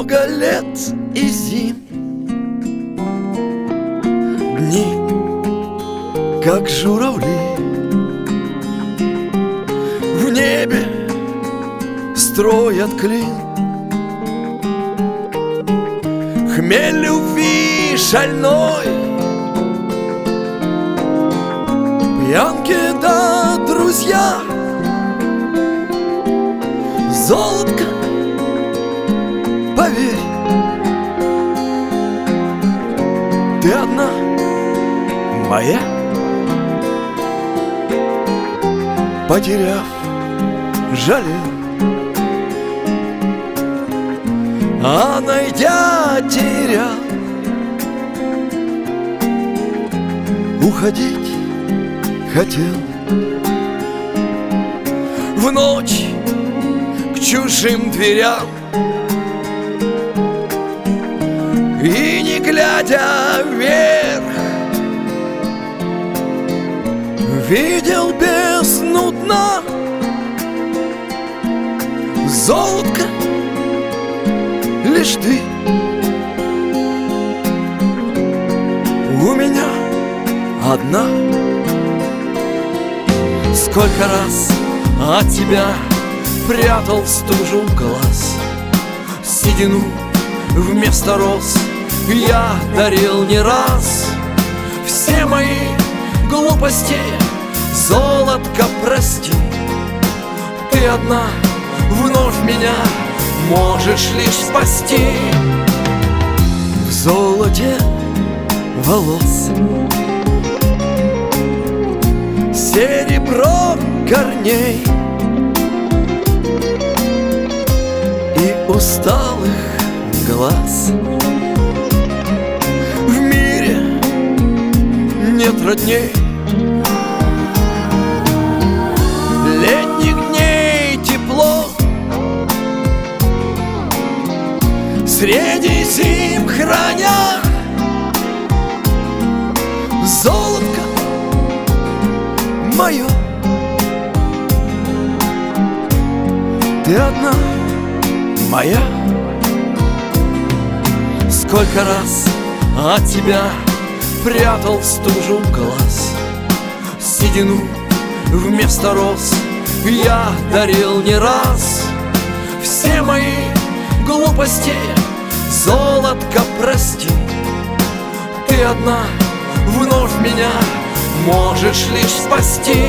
много лет и зим, дни, как журавли, в небе строят клин. Хмель любви шальной, пьянки да друзья, золотко, поверь, ты одна моя. Потеряв, жалел, а найдя, терял. Уходить хотел в ночь к чужим дверям, и не глядя вверх видел бездну дна. Золотко, лишь ты у меня одна. Сколько раз от тебя прятал стужу глаз, седину вместо роз я дарил не раз. Все мои глупости, золотко, прости, ты одна вновь меня можешь лишь спасти. В золоте волос серебро корней и усталых глаз. В мире нет родней, летних дней тепло, среди зим храня. Золотко мое, ты одна моя. Сколько раз от тебя прятал стужу глаз, седину вместо роз я дарил не раз. Все мои глупости, золотко, прости, ты одна вновь меня можешь лишь спасти.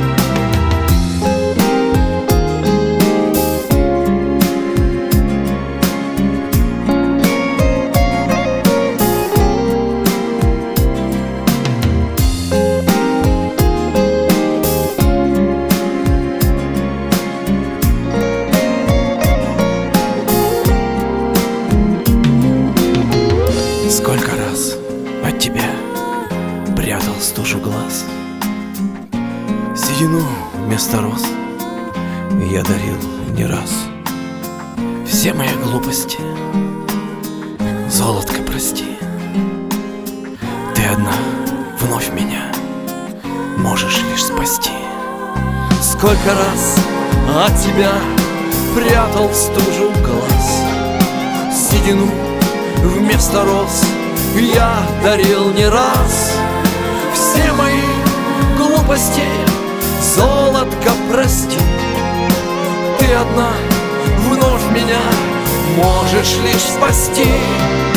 Сколько раз от тебя прятал стужу глаз, седину вместо роз я дарил не раз. Все мои глупости, золотко, прости, ты одна вновь меня можешь лишь спасти. Сколько раз от тебя прятал стужу глаз, седину вместо роз я дарил не раз. Все мои глупости, золотко, прости, ты одна вновь меня можешь лишь спасти.